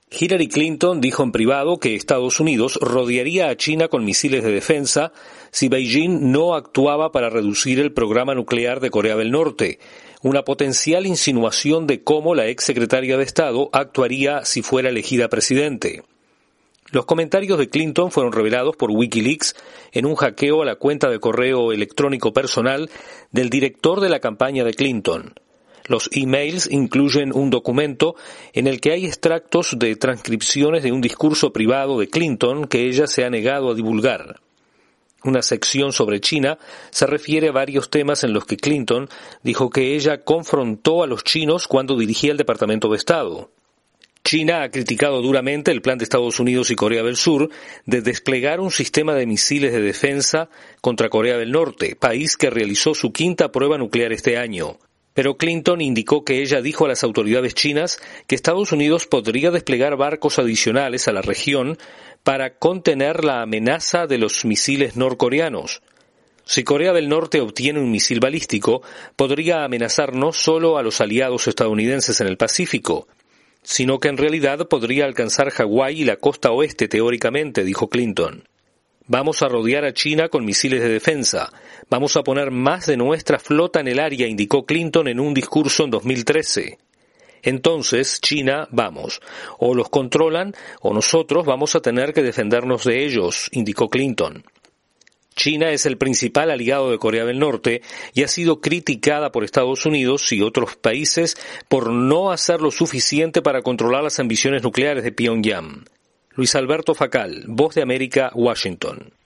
Hillary Clinton dijo en privado que Estados Unidos rodearía a China con misiles de defensa si Beijing no actuaba para reducir el programa nuclear de Corea del Norte, una potencial insinuación de cómo la exsecretaria de Estado actuaría si fuera elegida presidente. Los comentarios de Clinton fueron revelados por Wikileaks en un hackeo a la cuenta de correo electrónico personal del director de la campaña de Clinton. Los emails incluyen un documento en el que hay extractos de transcripciones de un discurso privado de Clinton que ella se ha negado a divulgar. Una sección sobre China se refiere a varios temas en los que Clinton dijo que ella confrontó a los chinos cuando dirigía el Departamento de Estado. China ha criticado duramente el plan de Estados Unidos y Corea del Sur de desplegar un sistema de misiles de defensa contra Corea del Norte, país que realizó su quinta prueba nuclear este año. Pero Clinton indicó que ella dijo a las autoridades chinas que Estados Unidos podría desplegar barcos adicionales a la región para contener la amenaza de los misiles norcoreanos. Si Corea del Norte obtiene un misil balístico, podría amenazar no solo a los aliados estadounidenses en el Pacífico, sino que en realidad podría alcanzar Hawái y la costa oeste teóricamente, dijo Clinton. Vamos a rodear a China con misiles de defensa. Vamos a poner más de nuestra flota en el área, indicó Clinton en un discurso en 2013. Entonces, China, vamos, o los controlan o nosotros vamos a tener que defendernos de ellos, indicó Clinton. China es el principal aliado de Corea del Norte y ha sido criticada por Estados Unidos y otros países por no hacer lo suficiente para controlar las ambiciones nucleares de Pyongyang. Luis Alberto Facal, Voz de América, Washington.